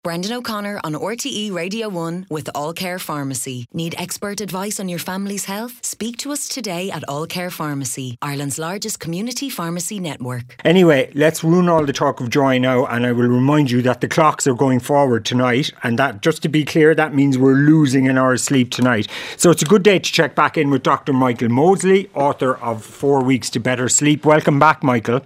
Brendan O'Connor on RTE Radio 1 with All Care Pharmacy. Need expert advice on your family's health? Speak to us today at All Care Pharmacy, Ireland's largest community pharmacy network. Anyway, let's ruin all the talk of joy now, and I will remind you that the clocks are going forward tonight, and that, just to be clear, that means we're losing an hour's sleep tonight. So it's a good day to check back in with Dr. Michael Mosley, author of 4 Weeks to Better Sleep. Welcome back, Michael.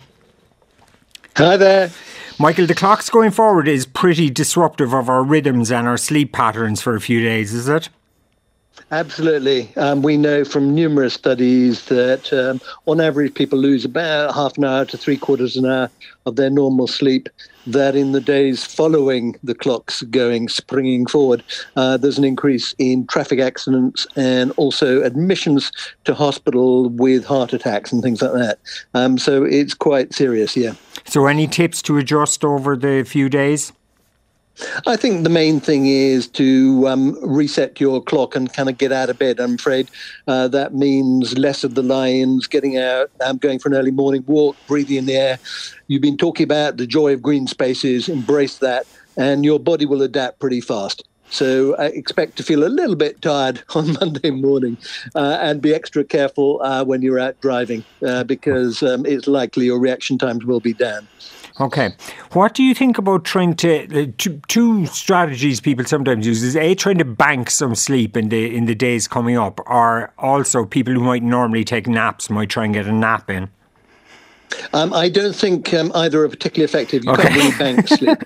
Hi there. Michael, the clocks going forward is pretty disruptive of our rhythms and our sleep patterns for a few days, is it? Absolutely. We know from numerous studies that on average people lose about half an hour to three-quarters an hour of their normal sleep, that in the days following the clocks springing forward, there's an increase in traffic accidents and also admissions to hospital with heart attacks and things like that. So it's quite serious, yeah. So any tips to adjust over the few days? I think the main thing is to reset your clock and kind of get out of bed. I'm afraid that means less of the lie-ins, getting out, going for an early morning walk, breathing in the air. You've been talking about the joy of green spaces. Embrace that, and your body will adapt pretty fast. So I expect to feel a little bit tired on Monday morning and be extra careful when you're out driving because it's likely your reaction times will be down. Okay. What do you think about trying to... two strategies people sometimes use is A, trying to bank some sleep in the days coming up, or also people who might normally take naps might try and get a nap in? I don't think either are particularly effective. You can't really bank sleep.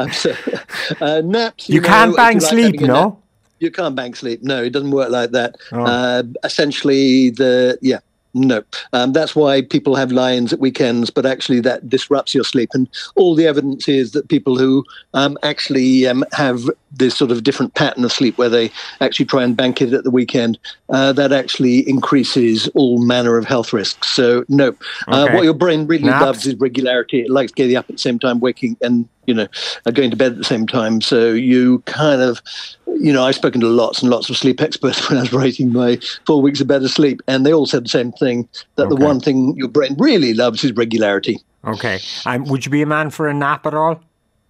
Naps. You can't bank sleep, no? You can't bank sleep. No, it doesn't work like that. Oh. Essentially, no. That's why people have lie-ins at weekends, but actually that disrupts your sleep. And all the evidence is that people who actually have this sort of different pattern of sleep where they actually try and bank it at the weekend, that actually increases all manner of health risks. So, no. Okay. What your brain really loves is regularity. It likes getting up at the same time, waking and going to bed at the same time. So you kind of, I've spoken to lots and lots of sleep experts when I was writing my 4 Weeks of Better Sleep, and they all said the same thing, that the one thing your brain really loves is regularity. Okay. Would you be a man for a nap at all?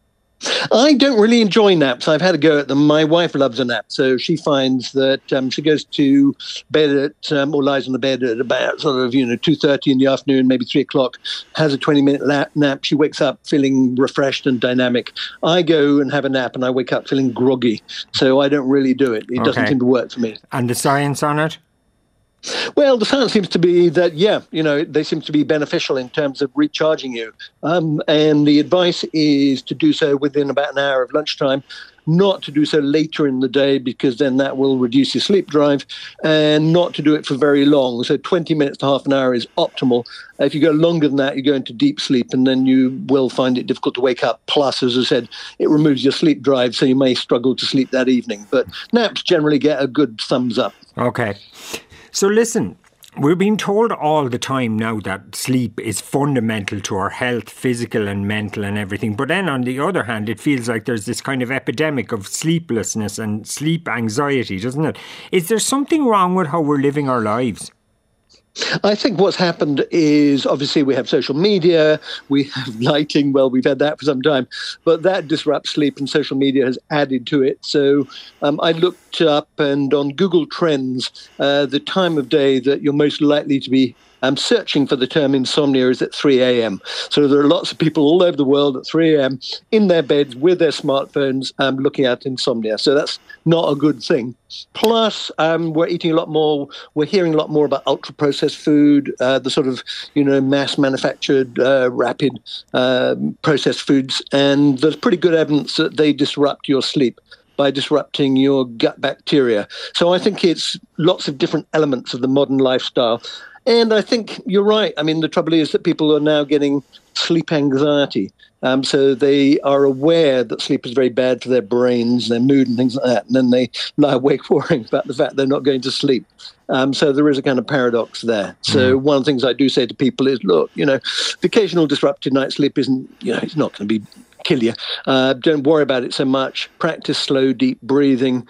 I don't really enjoy naps. I've had a go at them. My wife loves a nap, so she finds that she goes to bed at or lies on the bed at about sort of 2:30 in the afternoon, maybe 3 o'clock. Has a 20-minute nap. She wakes up feeling refreshed and dynamic. I go and have a nap, and I wake up feeling groggy. So I don't really do it. It doesn't seem to work for me. And the science on it? Well, the science seems to be that, they seem to be beneficial in terms of recharging you. And the advice is to do so within about an hour of lunchtime, not to do so later in the day because then that will reduce your sleep drive, and not to do it for very long. So 20 minutes to half an hour is optimal. If you go longer than that, you go into deep sleep and then you will find it difficult to wake up. Plus, as I said, it removes your sleep drive, so you may struggle to sleep that evening. But naps generally get a good thumbs up. Okay. So listen, we're being told all the time now that sleep is fundamental to our health, physical and mental and everything. But then on the other hand, it feels like there's this kind of epidemic of sleeplessness and sleep anxiety, doesn't it? Is there something wrong with how we're living our lives? I think what's happened is obviously we have social media, we have lighting, well, we've had that for some time, but that disrupts sleep and social media has added to it. So I looked up, and on Google Trends, the time of day that you're most likely to be searching for the term insomnia is at 3 a.m. So there are lots of people all over the world at 3 a.m. in their beds with their smartphones looking at insomnia. So that's not a good thing. Plus, we're eating a lot more, we're hearing a lot more about ultra-processed food, the sort of, mass-manufactured, rapid processed foods. And there's pretty good evidence that they disrupt your sleep by disrupting your gut bacteria. So I think it's lots of different elements of the modern lifestyle. And I think you're right. I mean, the trouble is that people are now getting sleep anxiety. So they are aware that sleep is very bad for their brains, their mood and things like that. And then they lie awake worrying about the fact they're not going to sleep. So there is a kind of paradox there. So one of the things I do say to people is, look, the occasional disrupted night's sleep isn't, it's not going to be kill you. Don't worry about it so much. Practice slow, deep breathing.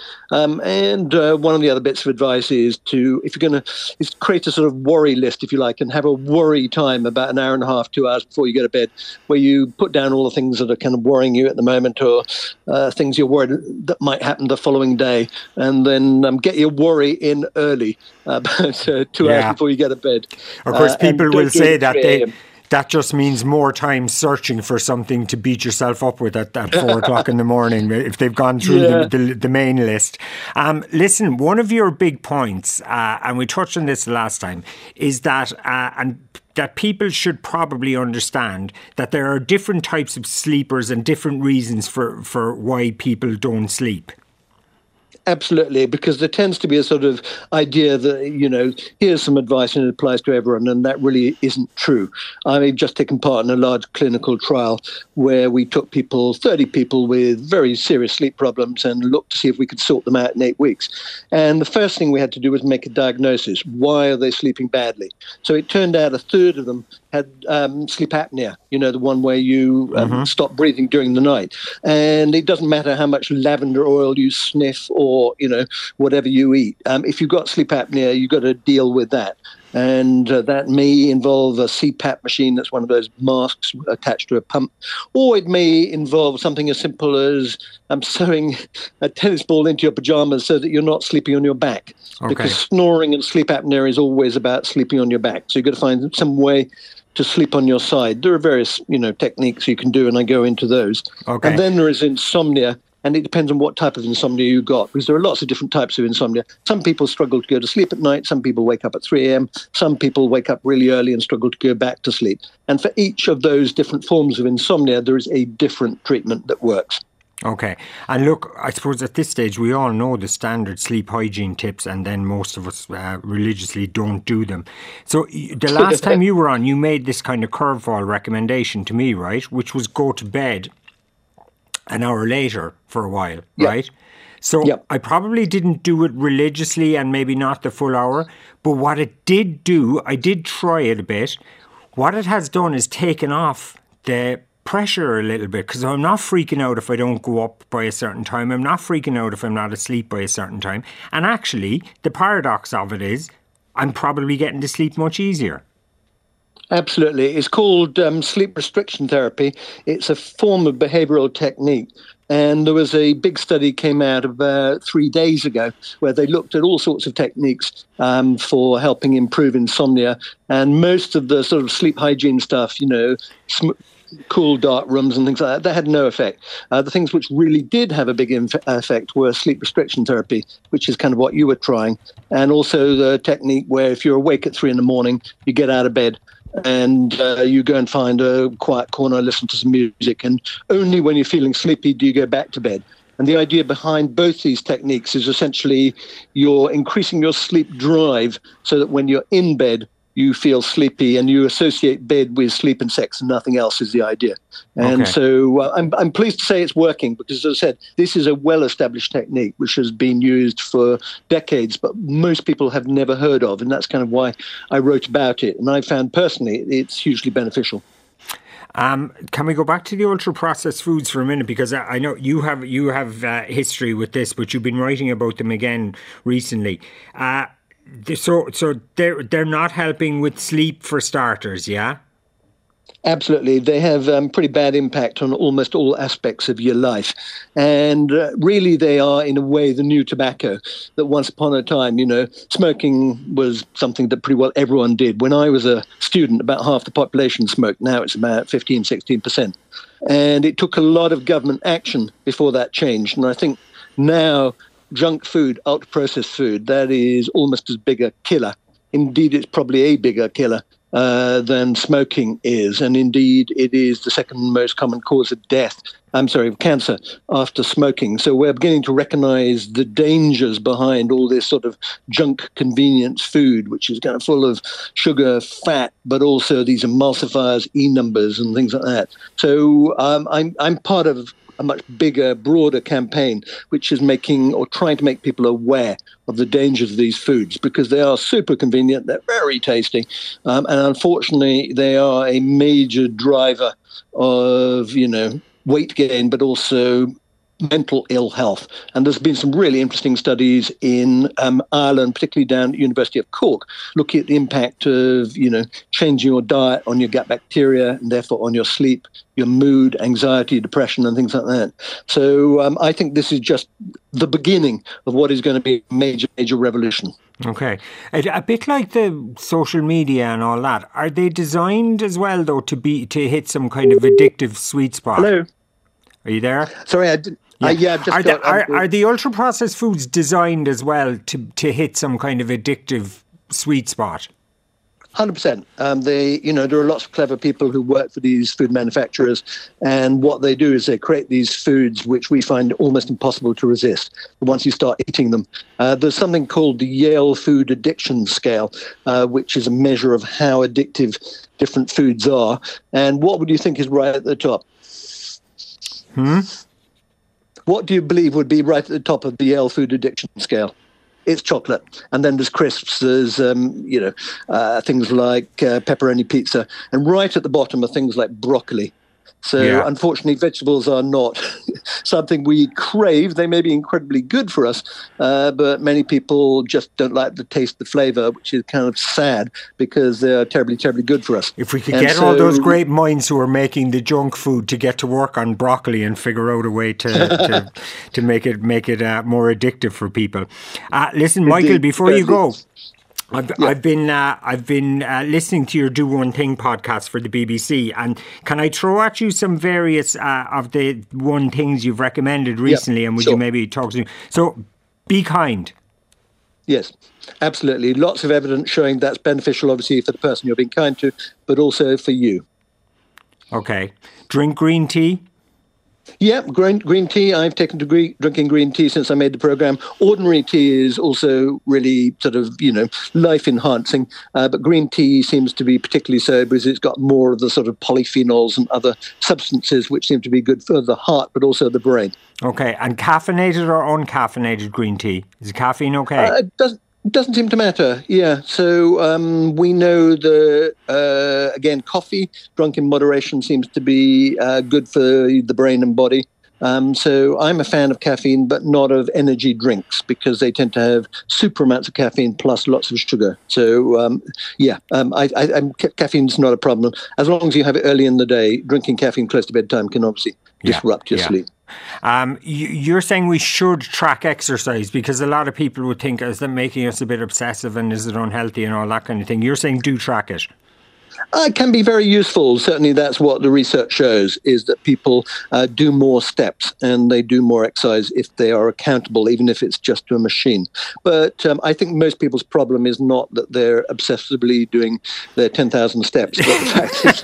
And one of the other bits of advice is if you're going to create a sort of worry list, if you like, and have a worry time about an hour and a half, 2 hours before you go to bed, where you put down all the things that are kind of worrying you at the moment, or things you're worried that might happen the following day, and then get your worry in early, about 2 hours before you go to bed. Of course, people will say that that just means more time searching for something to beat yourself up with at 4 o'clock in the morning if they've gone through the main list. Listen, one of your big points, and we touched on this last time, is that that people should probably understand that there are different types of sleepers and different reasons for why people don't sleep. Absolutely, because there tends to be a sort of idea that, here's some advice and it applies to everyone, and that really isn't true. I've just taken part in a large clinical trial where we took 30 people with very serious sleep problems, and looked to see if we could sort them out in 8 weeks. And the first thing we had to do was make a diagnosis. Why are they sleeping badly? So it turned out a third of them had sleep apnea, the one where you stop breathing during the night. And it doesn't matter how much lavender oil you sniff or, whatever you eat. If you've got sleep apnea, you've got to deal with that. And that may involve a CPAP machine, that's one of those masks attached to a pump. Or it may involve something as simple as sewing a tennis ball into your pajamas so that you're not sleeping on your back. Okay. Because snoring and sleep apnea is always about sleeping on your back. So you've got to find some way to sleep on your side. There are various, techniques you can do, and I go into those. Okay. And then there is insomnia. And it depends on what type of insomnia you got, because there are lots of different types of insomnia. Some people struggle to go to sleep at night. Some people wake up at 3 a.m. Some people wake up really early and struggle to go back to sleep. And for each of those different forms of insomnia, there is a different treatment that works. Okay. And look, I suppose at this stage, we all know the standard sleep hygiene tips, and then most of us religiously don't do them. So the last time you were on, you made this kind of curveball recommendation to me, right? Which was go to bed an hour later for a while, right? So I probably didn't do it religiously, and maybe not the full hour, but what it did do, I did try it a bit. What it has done is taken off the pressure a little bit, because I'm not freaking out if I don't go up by a certain time. I'm not freaking out if I'm not asleep by a certain time. And actually, the paradox of it is I'm probably getting to sleep much easier. Absolutely. It's called sleep restriction therapy. It's a form of behavioral technique. And there was a big study came out about 3 days ago where they looked at all sorts of techniques for helping improve insomnia. And most of the sort of sleep hygiene stuff, cool dark rooms and things like that had no effect. The things which really did have a big effect were sleep restriction therapy, which is kind of what you were trying. And also the technique where if you're awake at 3 a.m, you get out of bed and you go and find a quiet corner, listen to some music, and only when you're feeling sleepy do you go back to bed. And the idea behind both these techniques is essentially you're increasing your sleep drive so that when you're in bed, you feel sleepy, and you associate bed with sleep and sex, and nothing else is the idea. And so I'm pleased to say it's working, because, as I said, this is a well-established technique which has been used for decades, but most people have never heard of, and that's kind of why I wrote about it. And I found personally it's hugely beneficial. Can we go back to the ultra-processed foods for a minute? Because I know you have history with this, but you've been writing about them again recently. So they're not helping with sleep for starters, yeah? Absolutely. They have pretty bad impact on almost all aspects of your life. And really they are, in a way, the new tobacco that once upon a time, smoking was something that pretty well everyone did. When I was a student, about half the population smoked. Now it's about 15, 16%. And it took a lot of government action before that changed. And I think now junk food, ultra-processed food, that is almost as big a killer. Indeed, it's probably a bigger killer than smoking is. And indeed, it is the second most common cause of cancer after smoking. So we're beginning to recognize the dangers behind all this sort of junk convenience food, which is kind of full of sugar, fat, but also these emulsifiers, E-numbers and things like that. So I'm part of a much bigger, broader campaign, which is trying to make people aware of the dangers of these foods, because they are super convenient, they're very tasty, and unfortunately they are a major driver of, weight gain, but also mental ill health. And there's been some really interesting studies in Ireland, particularly down at University of Cork, looking at the impact of, changing your diet on your gut bacteria and therefore on your sleep, your mood, anxiety, depression, and things like that. So I think this is just the beginning of what is going to be a major, major revolution. Okay. A bit like the social media and all that, are they designed as well, though, to hit some kind of addictive sweet spot? Hello? Are you there? Sorry, I didn't. Are the ultra-processed foods designed as well to hit some kind of addictive sweet spot? 100%. There are lots of clever people who work for these food manufacturers, and what they do is they create these foods which we find almost impossible to resist once you start eating them. There's something called the Yale Food Addiction Scale, which is a measure of how addictive different foods are. And what would you think is right at the top? What do you believe would be right at the top of the Yale Food Addiction Scale? It's chocolate. And then there's crisps, there's, things like pepperoni pizza. And right at the bottom are things like broccoli. So unfortunately, vegetables are not something we crave. They may be incredibly good for us, but many people just don't like the taste, the flavour, which is kind of sad because they're terribly, terribly good for us. If we could get all those great minds who are making the junk food to get to work on broccoli and figure out a way to make it more addictive for people. Listen, Michael, before you go, I've been listening to your Do One Thing podcast for the BBC, and can I throw at you some various of the one things you've recommended recently, and would you maybe talk to me? So, be kind. Yes, absolutely. Lots of evidence showing that's beneficial, obviously, for the person you're being kind to, but also for you. Okay. Drink green tea. Yeah, green tea. I've taken to drinking green tea since I made the program. Ordinary tea is also really sort of, life enhancing. But green tea seems to be particularly so because it's got more of the sort of polyphenols and other substances which seem to be good for the heart, but also the brain. Okay. And caffeinated or uncaffeinated green tea? Is caffeine okay? It doesn't seem to matter, yeah. So we know that, again, coffee, drunk in moderation, seems to be good for the brain and body. So I'm a fan of caffeine, but not of energy drinks because they tend to have super amounts of caffeine plus lots of sugar. So, caffeine's not a problem. As long as you have it early in the day, drinking caffeine close to bedtime can obviously disrupt your sleep. You're saying we should track exercise because a lot of people would think, is that making us a bit obsessive and is it unhealthy and all that kind of thing? You're saying do track it. It can be very useful. Certainly that's what the research shows, is that people do more steps and they do more exercise if they are accountable, even if it's just to a machine. But I think most people's problem is not that they're obsessively doing their 10,000 steps, but the fact is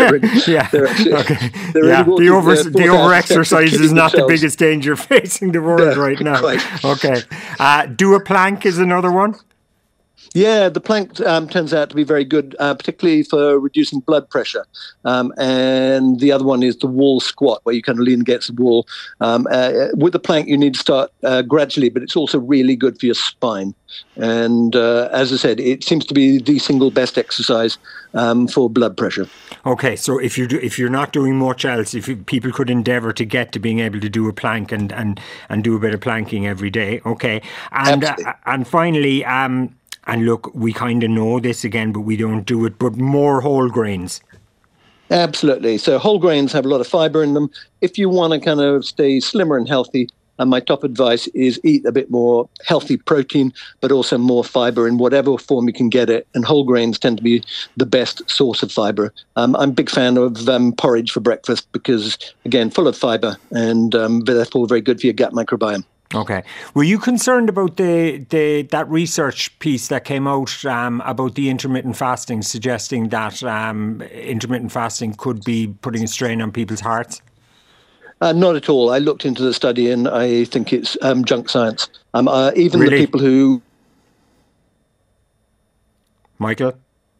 the over-exercise is not the biggest danger facing the world right now. Quite. Okay. Do a plank is another one. Yeah, the plank turns out to be very good, particularly for reducing blood pressure. And the other one is the wall squat, where you kind of lean against the wall. With the plank, you need to start gradually, but it's also really good for your spine. And as I said, it seems to be the single best exercise for blood pressure. Okay, so if you're not doing much else, people could endeavour to get to being able to do a plank and do a bit of planking every day. Okay, and finally. And look, we kind of know this again, but we don't do it, but more whole grains. Absolutely. So whole grains have a lot of fibre in them. If you want to kind of stay slimmer and healthy, my top advice is eat a bit more healthy protein, but also more fibre in whatever form you can get it. And whole grains tend to be the best source of fibre. I'm a big fan of porridge for breakfast because, again, full of fibre and therefore very good for your gut microbiome. Okay. Were you concerned about that research piece that came out about the intermittent fasting, suggesting that intermittent fasting could be putting a strain on people's hearts? Not at all. I looked into the study and I think it's junk science. Even really? The people who... Michael?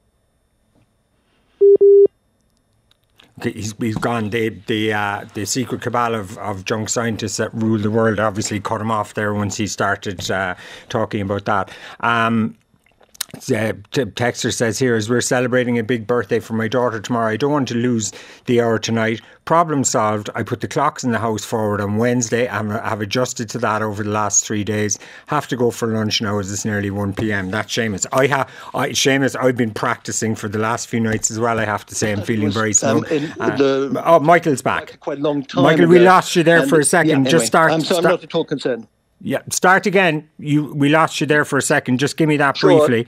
He's gone. The secret cabal of junk scientists that rule the world obviously cut him off there once he started talking about that. Texter says here, as we're celebrating a big birthday for my daughter tomorrow, I don't want to lose the hour tonight. Problem solved. I put the clocks in the house forward on Wednesday and I've adjusted to that over the last 3 days. Have to go for lunch now as it's nearly 1 p.m. That's Seamus. Seamus, I've been practicing for the last few nights as well, I have to say. I'm feeling very smug. Michael's back. Quite a long time Michael, ago. We lost you there for a second. Anyway, Just start. I'm not at all concerned. Yeah, start again. We lost you there for a second. Just give me that briefly.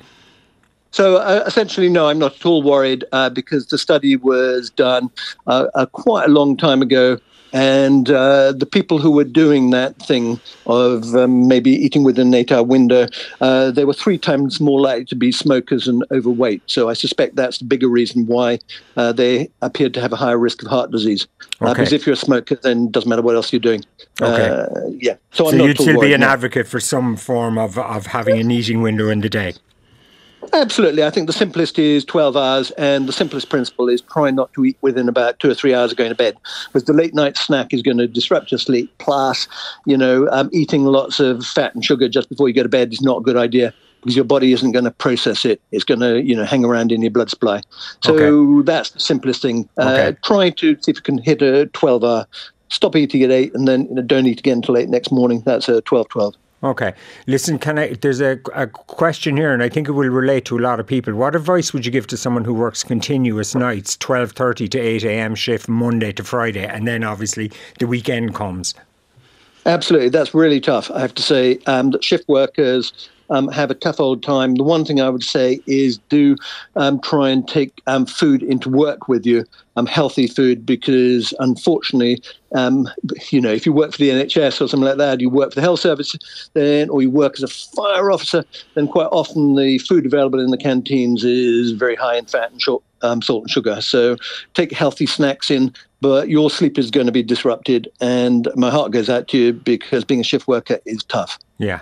So essentially, no, I'm not at all worried because the study was done quite a long time ago. And the people who were doing that thing of maybe eating within an 8-hour window, they were 3 times more likely to be smokers and overweight. So I suspect that's the bigger reason why they appeared to have a higher risk of heart disease. Because if you're a smoker, then it doesn't matter what else you're doing. Okay. So you'd still be an advocate for some form of having an eating window in the day? Absolutely. I think the simplest is 12 hours, and the simplest principle is try not to eat within about 2 or 3 hours of going to bed, because the late night snack is going to disrupt your sleep. Plus, eating lots of fat and sugar just before you go to bed is not a good idea, because your body isn't going to process it. It's going to, hang around in your blood supply. So that's the simplest thing. Try to see if you can hit a 12-hour. Stop eating at 8 and then don't eat again until 8 next morning. That's a 12-12. Okay. Listen, there's a question here, and I think it will relate to a lot of people. What advice would you give to someone who works continuous nights, 12:30 to 8 a.m. shift, Monday to Friday, and then obviously the weekend comes? Absolutely. That's really tough, I have to say. That shift workers have a tough old time. The one thing I would say is do try and take food into work with you, healthy food, because unfortunately, if you work for the NHS or something like that, you work for the health service, or you work as a fire officer, then quite often the food available in the canteens is very high in fat and salt and sugar. So take healthy snacks in, but your sleep is going to be disrupted. And my heart goes out to you, because being a shift worker is tough. Yeah.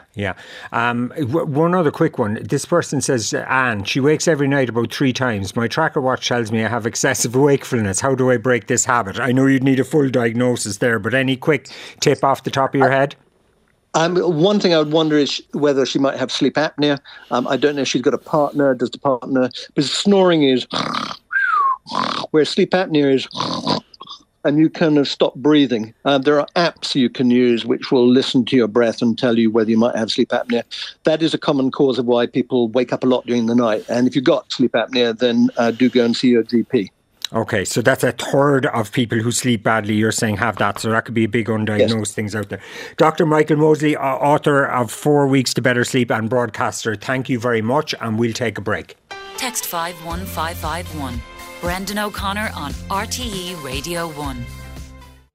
One other quick one. This person says, Anne, she wakes every night about 3 times. My tracker watch tells me I have excessive wakefulness. How do I break this habit? I know you'd need a full diagnosis there, but any quick tip off the top of your head? One thing I would wonder is whether she might have sleep apnea. I don't know if she's got a partner. Does the partner? Because snoring is, where sleep apnea is, and you kind of stop breathing. There are apps you can use which will listen to your breath and tell you whether you might have sleep apnea. That is a common cause of why people wake up a lot during the night. And if you've got sleep apnea, then do go and see your GP. Okay, so that's 1/3 of people who sleep badly, you're saying, have that. So that could be a big undiagnosed things out there. Dr. Michael Mosley, author of 4 Weeks to Better Sleep and broadcaster, thank you very much, and we'll take a break. Text 51551. Brendan O'Connor on RTE Radio 1.